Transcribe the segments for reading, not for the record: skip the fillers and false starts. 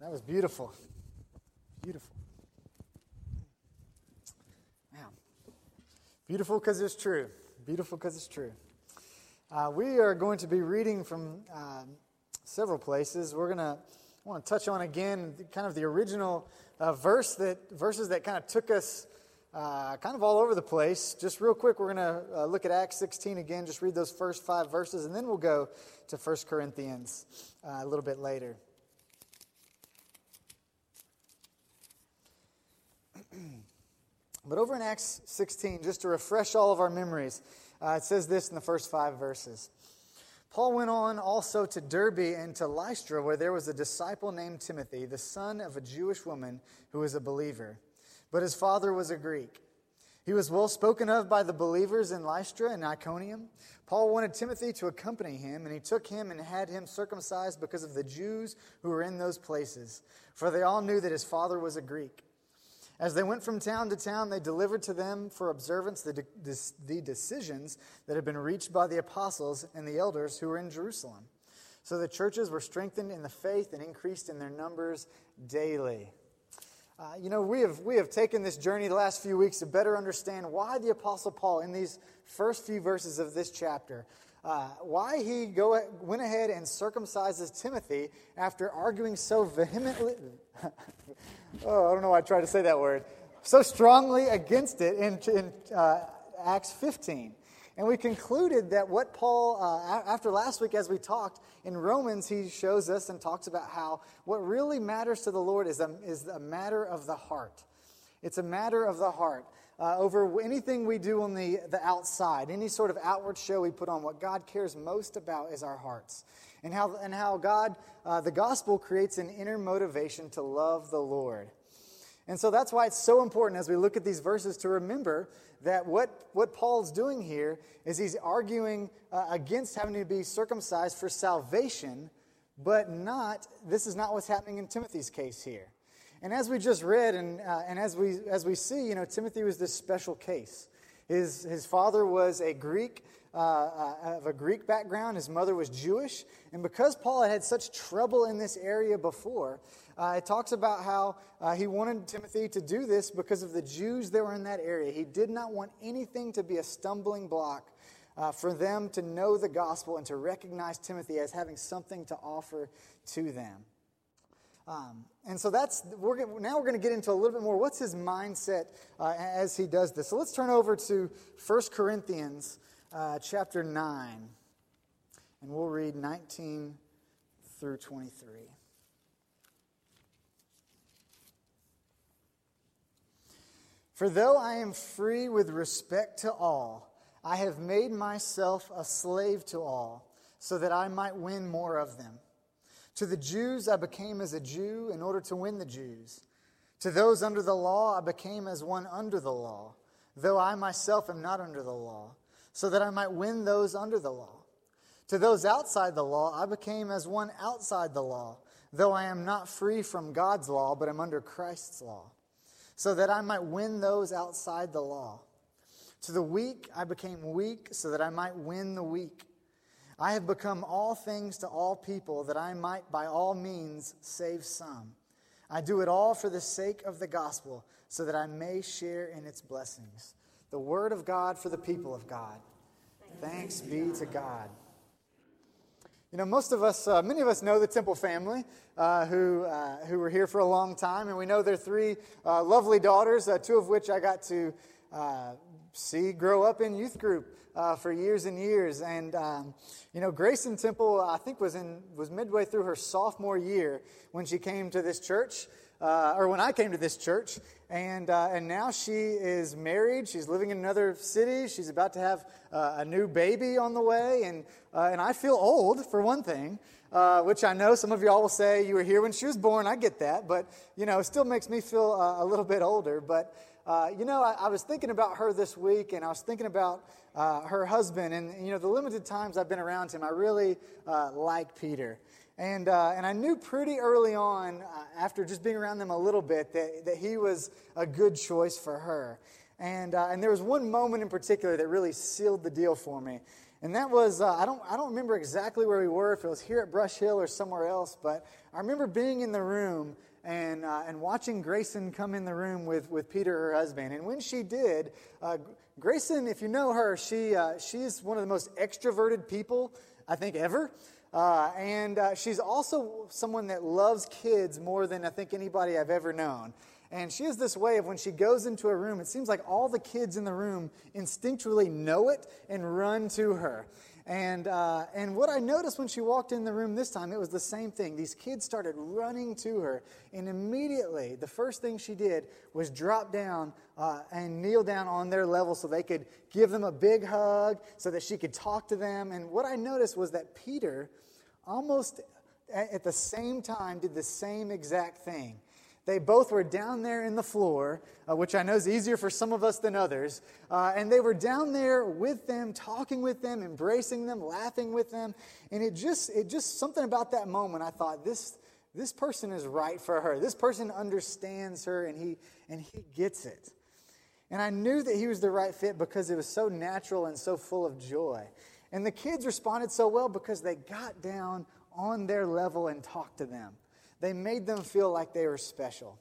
That was beautiful. Beautiful. Wow. Beautiful because it's true. Beautiful because it's true. We are going to be reading from several places. I want to touch on again kind of the original verses that kind of took us kind of all over the place. Just real quick, we're going to look at Acts 16 again, just read those first 5 verses, and then we'll go to 1 Corinthians a little bit later. But over in Acts 16, just to refresh all of our memories, it says this in the first 5 verses. Paul went on also to Derbe and to Lystra, where there was a disciple named Timothy, the son of a Jewish woman who was a believer. But his father was a Greek. He was well spoken of by the believers in Lystra and Iconium. Paul wanted Timothy to accompany him, and he took him and had him circumcised because of the Jews who were in those places, for they all knew that his father was a Greek. As they went from town to town, they delivered to them for observance the decisions that had been reached by the apostles and the elders who were in Jerusalem. So the churches were strengthened in the faith and increased in their numbers daily. We have taken this journey the last few weeks to better understand why the Apostle Paul, in these first few verses of this chapter, why he went ahead and circumcises Timothy after arguing so vehemently, I don't know why I tried to say that word, so strongly against it in Acts 15. And we concluded that what Paul, after last week as we talked, in Romans he shows us and talks about how what really matters to the Lord is a matter of the heart. It's a matter of the heart. Over anything we do on the outside, any sort of outward show we put on, what God cares most about is our hearts. And how God, the gospel creates an inner motivation to love the Lord. And so that's why it's so important as we look at these verses to remember that what Paul's doing here is he's arguing against having to be circumcised for salvation, but this is not what's happening in Timothy's case here. And as we just read and as we see, Timothy was this special case. His father was a Greek, of a Greek background. His mother was Jewish. And because Paul had such trouble in this area before, it talks about how he wanted Timothy to do this because of the Jews that were in that area. He did not want anything to be a stumbling block for them to know the gospel and to recognize Timothy as having something to offer to them. And so we're going to get into a little bit more. What's his mindset as he does this? So let's turn over to 1 Corinthians chapter 9, and we'll read 19 through 23. For though I am free with respect to all, I have made myself a slave to all, so that I might win more of them. To the Jews I became as a Jew in order to win the Jews. To those under the law I became as one under the law, though I myself am not under the law, so that I might win those under the law. To those outside the law I became as one outside the law, though I am not free from God's law, but am under Christ's law, so that I might win those outside the law. To the weak I became weak, so that I might win the weak. I have become all things to all people, that I might by all means save some. I do it all for the sake of the gospel, so that I may share in its blessings. The word of God for the people of God. Thanks be to God. Most of us, many of us know the Temple family who were here for a long time, and we know their 3 lovely daughters, 2 of which I got to see grow up in youth group for years and years. And Grayson Temple, I think, was midway through her sophomore year when she came to this church, or when I came to this church. And now she is married. She's living in another city. She's about to have a new baby on the way. And I feel old, for one thing, which I know some of y'all will say you were here when she was born. I get that. But, it still makes me feel a little bit older. But, I was thinking about her this week, and I was thinking about her husband. And, the limited times I've been around him, I really like Peter. And I knew pretty early on, after just being around them a little bit, that he was a good choice for her. And there was one moment in particular that really sealed the deal for me. And that was, I don't remember exactly where we were, if it was here at Brush Hill or somewhere else, but I remember being in the room and watching Grayson come in the room with Peter, her husband. And when she did, Grayson, if you know her, she's one of the most extroverted people, I think, ever. And she's also someone that loves kids more than I think anybody I've ever known. And she has this way of when she goes into a room, it seems like all the kids in the room instinctually know it and run to her. And what I noticed when she walked in the room this time, it was the same thing. These kids started running to her, and immediately the first thing she did was drop down and kneel down on their level so they could give them a big hug, so that she could talk to them. And what I noticed was that Peter, almost at the same time, did the same exact thing. They both were down there in the floor, which I know is easier for some of us than others. And they were down there with them, talking with them, embracing them, laughing with them. And it just something about that moment, I thought, this person is right for her. This person understands her, and he gets it. And I knew that he was the right fit because it was so natural and so full of joy. And the kids responded so well because they got down on their level and talked to them. They made them feel like they were special.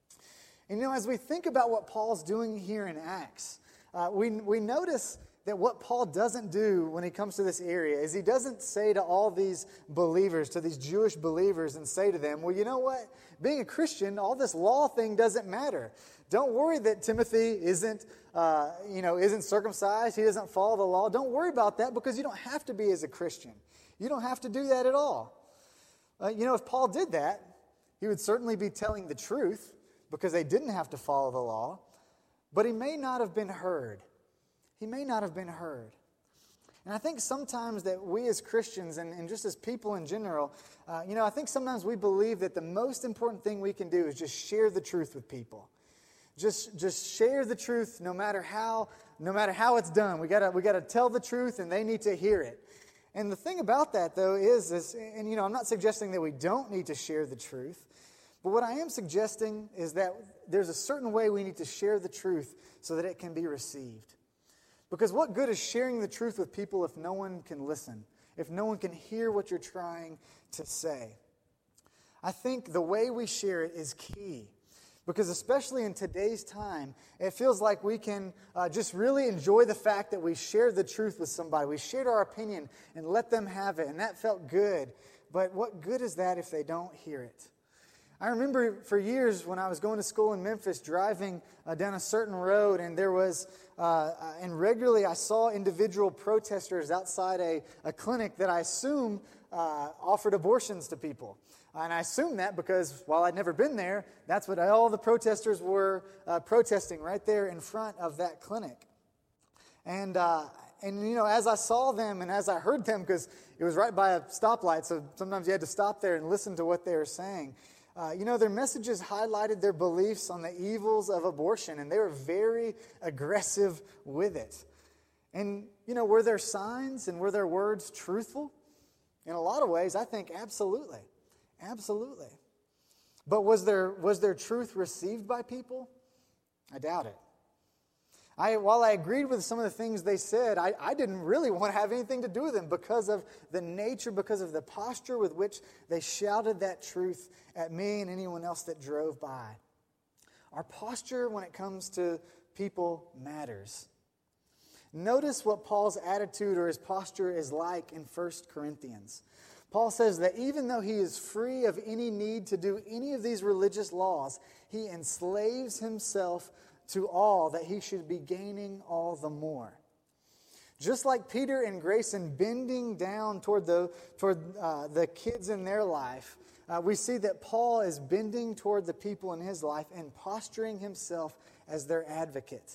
And as we think about what Paul's doing here in Acts, we notice that what Paul doesn't do when he comes to this area is he doesn't say to all these believers, to these Jewish believers, and say to them, well, you know what? Being a Christian, all this law thing doesn't matter. Don't worry that Timothy isn't circumcised. He doesn't follow the law. Don't worry about that because you don't have to be as a Christian. You don't have to do that at all. If Paul did that, he would certainly be telling the truth because they didn't have to follow the law, but he may not have been heard. He may not have been heard. And I think sometimes that we as Christians and just as people in general, I think sometimes we believe that the most important thing we can do is just share the truth with people. Just share the truth no matter how it's done. We gotta tell the truth and they need to hear it. And the thing about that, though, is I'm not suggesting that we don't need to share the truth, but what I am suggesting is that there's a certain way we need to share the truth so that it can be received. Because what good is sharing the truth with people if no one can listen, if no one can hear what you're trying to say? I think the way we share it is key. Because especially in today's time, it feels like we can just really enjoy the fact that we shared the truth with somebody. We shared our opinion and let them have it, and that felt good. But what good is that if they don't hear it? I remember for years when I was going to school in Memphis, driving down a certain road, and there was, and regularly I saw individual protesters outside a clinic that I assume offered abortions to people. And I assume that because while I'd never been there, that's what all the protesters were protesting right there in front of that clinic. And as I saw them and as I heard them, because it was right by a stoplight, so sometimes you had to stop there and listen to what they were saying. Their messages highlighted their beliefs on the evils of abortion, and they were very aggressive with it. And, were their signs and were their words truthful? In a lot of ways, I think absolutely. Absolutely. But was their truth received by people? I doubt it. While I agreed with some of the things they said, I didn't really want to have anything to do with them because of the nature, because of the posture with which they shouted that truth at me and anyone else that drove by. Our posture when it comes to people matters. Notice what Paul's attitude or his posture is like in 1 Corinthians. Paul says that even though he is free of any need to do any of these religious laws, he enslaves himself to all that he should be gaining all the more. Just like Peter and Grayson bending down toward the kids in their life, we see that Paul is bending toward the people in his life and posturing himself as their advocate.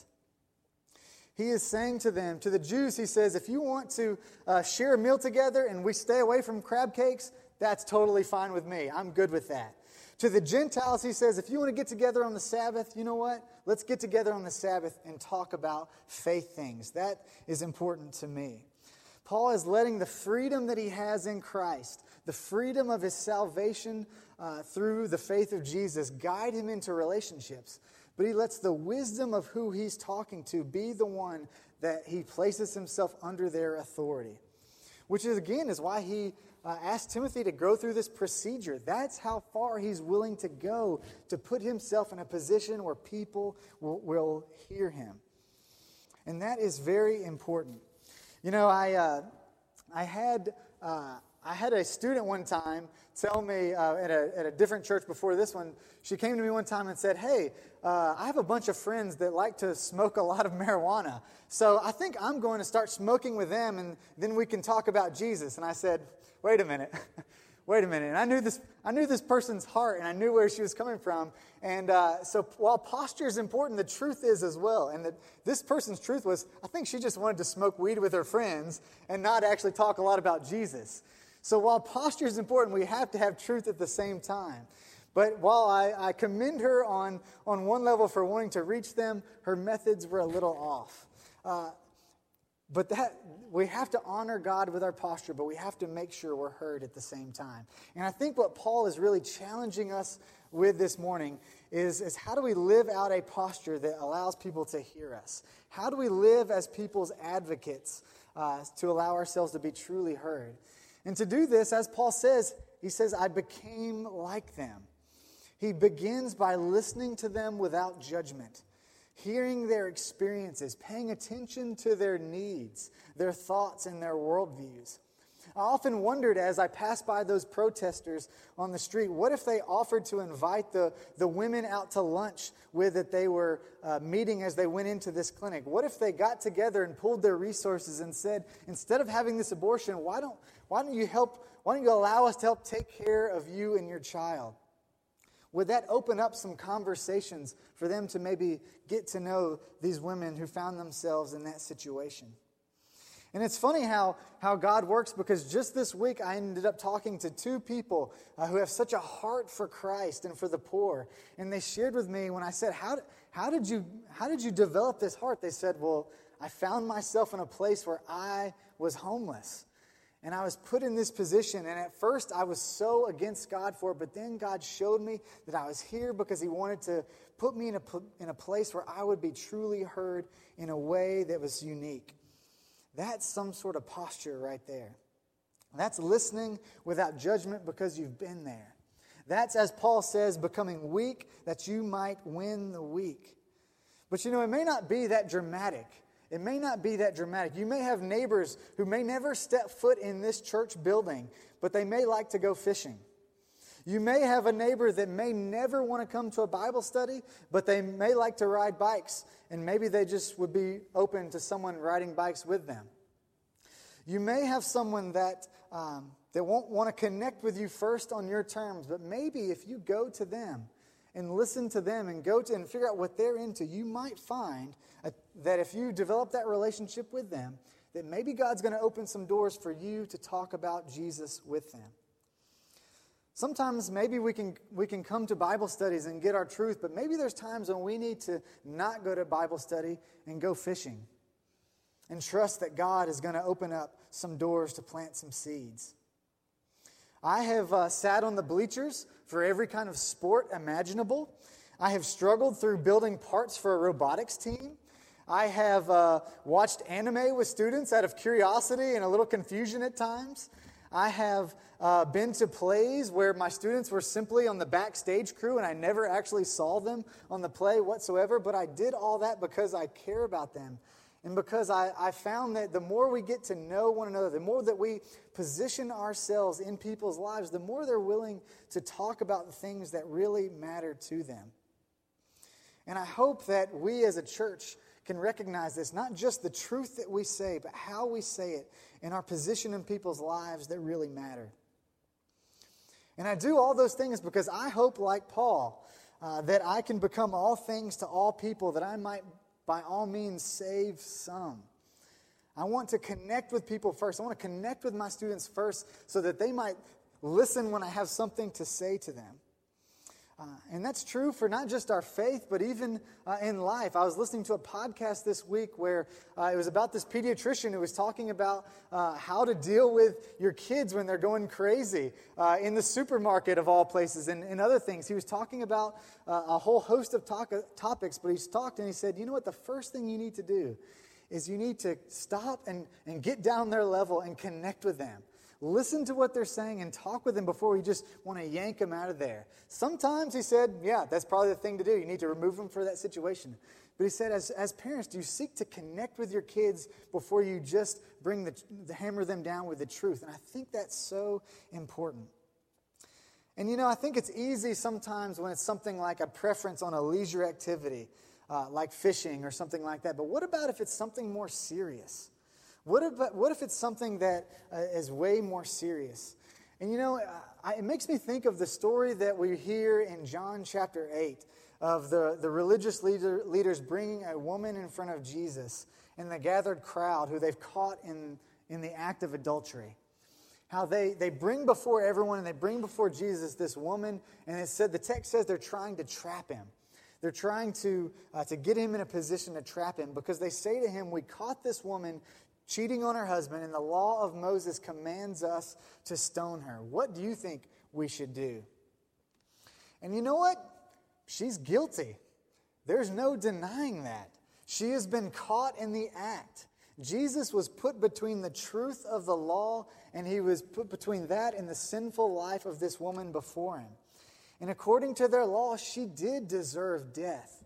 He is saying to them, to the Jews, he says, if you want to share a meal together and we stay away from crab cakes, that's totally fine with me. I'm good with that. To the Gentiles, he says, if you want to get together on the Sabbath, you know what? Let's get together on the Sabbath and talk about faith things. That is important to me. Paul is letting the freedom that he has in Christ, the freedom of his salvation through the faith of Jesus, guide him into relationships. But he lets the wisdom of who he's talking to be the one that he places himself under their authority. Which is, again, is why he asked Timothy to go through this procedure. That's how far he's willing to go to put himself in a position where people will hear him. And that is very important. You know, I had a student one time tell me at a different church before this one. She came to me one time and said, "Hey, I have a bunch of friends that like to smoke a lot of marijuana. So I think I'm going to start smoking with them, and then we can talk about Jesus." And I said, "Wait a minute." Wait a minute. And I knew this person's heart, and I knew where she was coming from. And so while posture is important, the truth is as well. And that this person's truth was, I think she just wanted to smoke weed with her friends and not actually talk a lot about Jesus. So while posture is important, we have to have truth at the same time. But while I commend her on one level for wanting to reach them, her methods were a little off. But we have to honor God with our posture, but we have to make sure we're heard at the same time. And I think what Paul is really challenging us with this morning is how do we live out a posture that allows people to hear us? How do we live as people's advocates to allow ourselves to be truly heard? And to do this, as Paul says, he says, "I became like them." He begins by listening to them without judgment, hearing their experiences, paying attention to their needs, their thoughts, and their worldviews. I often wondered as I passed by those protesters on the street, what if they offered to invite the women out to lunch with that they were meeting as they went into this clinic? What if they got together and pooled their resources and said, instead of having this abortion, why don't you allow us to help take care of you and your child? Would that open up some conversations for them to maybe get to know these women who found themselves in that situation? And it's funny how God works, because just this week I ended up talking to two people who have such a heart for Christ and for the poor. And they shared with me when I said, how did you develop this heart? They said, "Well, I found myself in a place where I was homeless. And I was put in this position, and at first I was so against God for it, but then God showed me that I was here because He wanted to put me in a place where I would be truly heard in a way that was unique." That's some sort of posture right there. That's listening without judgment because you've been there. That's, as Paul says, becoming weak that you might win the weak. But you know, it may not be that dramatic. It may not be that dramatic. You may have neighbors who may never step foot in this church building, but they may like to go fishing. You may have a neighbor that may never want to come to a Bible study, but they may like to ride bikes, and maybe they just would be open to someone riding bikes with them. You may have someone that won't want to connect with you first on your terms, but maybe if you go to them and listen to them and and figure out what they're into, you might find that if you develop that relationship with them, that maybe God's going to open some doors for you to talk about Jesus with them. Sometimes maybe we can come to Bible studies and get our truth, but maybe there's times when we need to not go to Bible study and go fishing and trust that God is going to open up some doors to plant some seeds. I have sat on the bleachers for every kind of sport imaginable. I have struggled through building parts for a robotics team. I have watched anime with students out of curiosity and a little confusion at times. I have been to plays where my students were simply on the backstage crew and I never actually saw them on the play whatsoever, but I did all that because I care about them. And because I found that the more we get to know one another, the more that we position ourselves in people's lives, the more they're willing to talk about the things that really matter to them. And I hope that we as a church can recognize this, not just the truth that we say, but how we say it and our position in people's lives that really matter. And I do all those things because I hope, like Paul, that I can become all things to all people, that I might by all means save some. I want to connect with people first. I want to connect with my students first so that they might listen when I have something to say to them. And that's true for not just our faith, but even in life. I was listening to a podcast this week where it was about this pediatrician who was talking about how to deal with your kids when they're going crazy in the supermarket of all places and other things. He was talking about a whole host of topics, but he talked and he said, you know what, the first thing you need to do is you need to stop and get down their level and connect with them. Listen to what they're saying and talk with them before you just want to yank them out of there. Sometimes he said, yeah, that's probably the thing to do. You need to remove them from that situation. But he said, as parents, do you seek to connect with your kids before you just bring hammer them down with the truth? And I think that's so important. And I think it's easy sometimes when it's something like a preference on a leisure activity, like fishing or something like that. But what about if it's something more serious? What if it's something that is way more serious? And it makes me think of the story that we hear in John chapter 8 of the religious leaders bringing a woman in front of Jesus and the gathered crowd who they've caught in the act of adultery. How they bring before everyone and they bring before Jesus this woman, and the text says they're trying to trap him. They're trying to get him in a position to trap him because they say to him, we caught this woman cheating on her husband, and the law of Moses commands us to stone her. What do you think we should do? And you know what? She's guilty. There's no denying that. She has been caught in the act. Jesus was put between the truth of the law, and he was put between that and the sinful life of this woman before him. And according to their law, she did deserve death.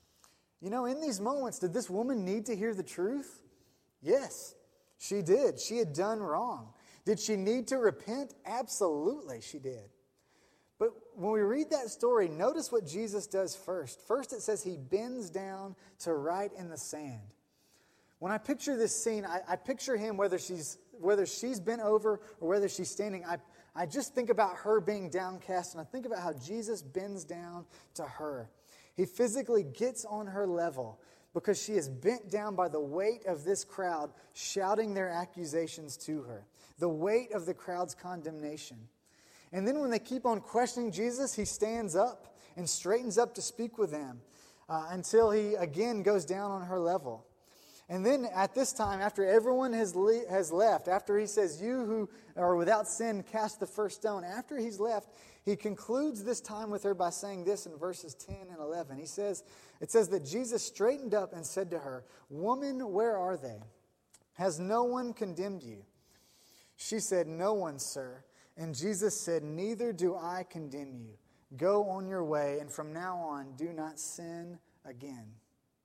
In these moments, did this woman need to hear the truth? Yes, she did. She had done wrong. Did she need to repent? Absolutely, she did. But when we read that story, notice what Jesus does first. First, it says he bends down to write in the sand. When I picture this scene, I picture him, whether she's bent over or whether she's standing, I just think about her being downcast, and I think about how Jesus bends down to her. He physically gets on her level, because she is bent down by the weight of this crowd shouting their accusations to her, the weight of the crowd's condemnation. And then when they keep on questioning Jesus, he stands up and straightens up to speak with them until he again goes down on her level. And then at this time, after everyone has left, after he says, you who are without sin, cast the first stone, after he's left, he concludes this time with her by saying this in verses 10 and 11. It says that Jesus straightened up and said to her, "Woman, where are they? Has no one condemned you?" She said, "No one, sir." And Jesus said, "Neither do I condemn you. Go on your way, and from now on, do not sin again."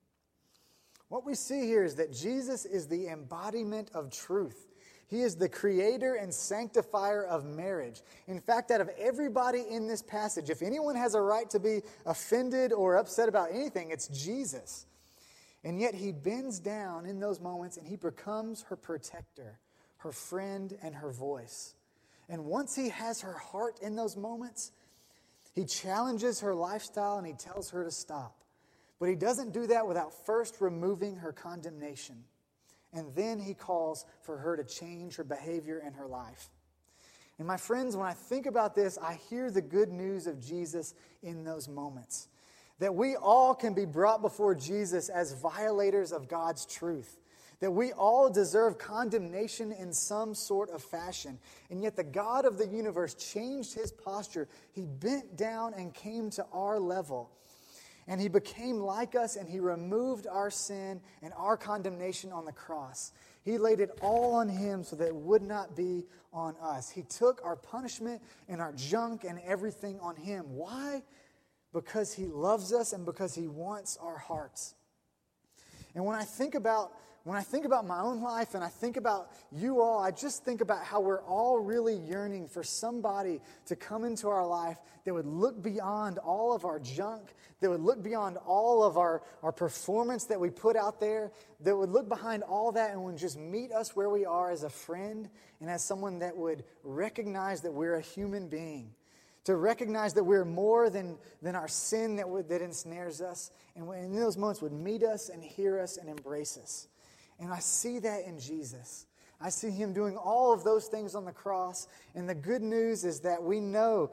What we see here is that Jesus is the embodiment of truth. He is the creator and sanctifier of marriage. In fact, out of everybody in this passage, if anyone has a right to be offended or upset about anything, it's Jesus. And yet he bends down in those moments and he becomes her protector, her friend, and her voice. And once he has her heart in those moments, he challenges her lifestyle and he tells her to stop. But he doesn't do that without first removing her condemnation. And then he calls for her to change her behavior and her life. And my friends, when I think about this, I hear the good news of Jesus in those moments. That we all can be brought before Jesus as violators of God's truth. That we all deserve condemnation in some sort of fashion. And yet the God of the universe changed his posture. He bent down and came to our level. And he became like us, and he removed our sin and our condemnation on the cross. He laid it all on him so that it would not be on us. He took our punishment and our junk and everything on him. Why? Because he loves us and because he wants our hearts. And when I think about my own life and I think about you all, I just think about how we're all really yearning for somebody to come into our life that would look beyond all of our junk, that would look beyond all of our performance that we put out there, that would look behind all that and would just meet us where we are as a friend and as someone that would recognize that we're a human being. To recognize that we're more than our sin that ensnares us. And in those moments would meet us and hear us and embrace us. And I see that in Jesus. I see him doing all of those things on the cross. And the good news is that we know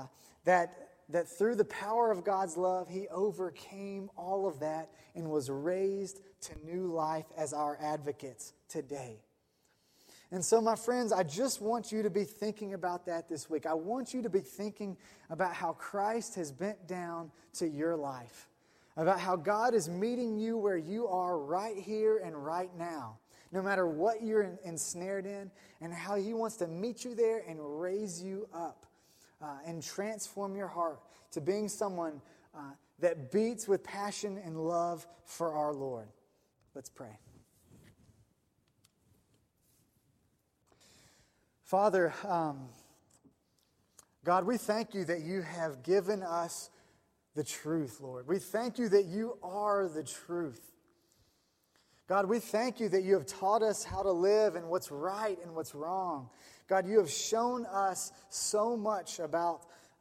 that through the power of God's love, he overcame all of that and was raised to new life as our advocates today. And so, my friends, I just want you to be thinking about that this week. I want you to be thinking about how Christ has bent down to your life. about how God is meeting you where you are right here and right now, no matter what you're ensnared in, and how He wants to meet you there and raise you up and transform your heart to being someone that beats with passion and love for our Lord. Let's pray. Father, God, we thank you that you have given us the truth, Lord. We thank you that you are the truth. God, we thank you that you have taught us how to live and what's right and what's wrong. God, you have shown us so much about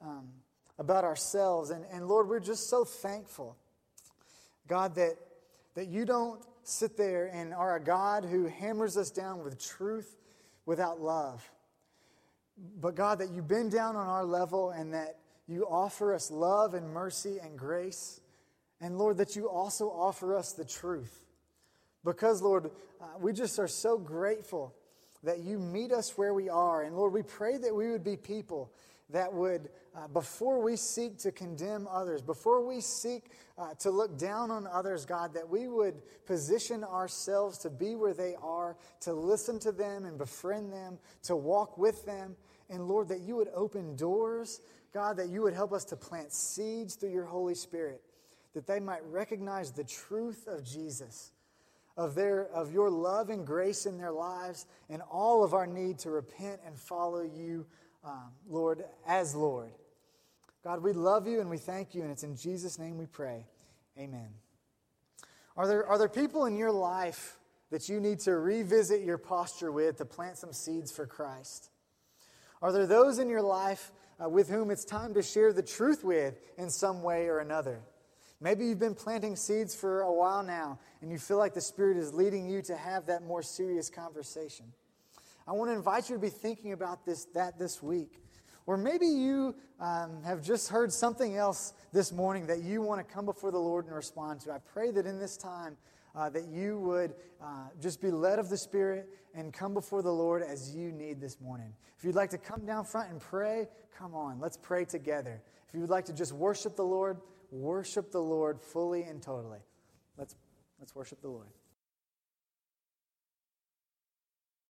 ourselves. And Lord, we're just so thankful, God, that you don't sit there and are a God who hammers us down with truth without love. But God, that you bend down on our level and that you offer us love and mercy and grace. And Lord, that you also offer us the truth. Because, Lord, we just are so grateful that you meet us where we are. And Lord, we pray that we would be people that would, before we seek to condemn others, before we seek to look down on others, God, that we would position ourselves to be where they are, to listen to them and befriend them, to walk with them. And Lord, that you would open doors, God, that you would help us to plant seeds through your Holy Spirit, that they might recognize the truth of Jesus, of your love and grace in their lives, and all of our need to repent and follow you, Lord, as Lord. God, we love you and we thank you, and it's in Jesus' name we pray. Amen. Are there people in your life that you need to revisit your posture with to plant some seeds for Christ? Are there those in your life with whom it's time to share the truth with in some way or another? Maybe you've been planting seeds for a while now, and you feel like the Spirit is leading you to have that more serious conversation. I want to invite you to be thinking about this week. Or maybe you have just heard something else this morning that you want to come before the Lord and respond to. I pray that in this time that you would just be led of the Spirit and come before the Lord as you need this morning. If you'd like to come down front and pray, come on, let's pray together. If you would like to just worship the Lord fully and totally. Let's worship the Lord.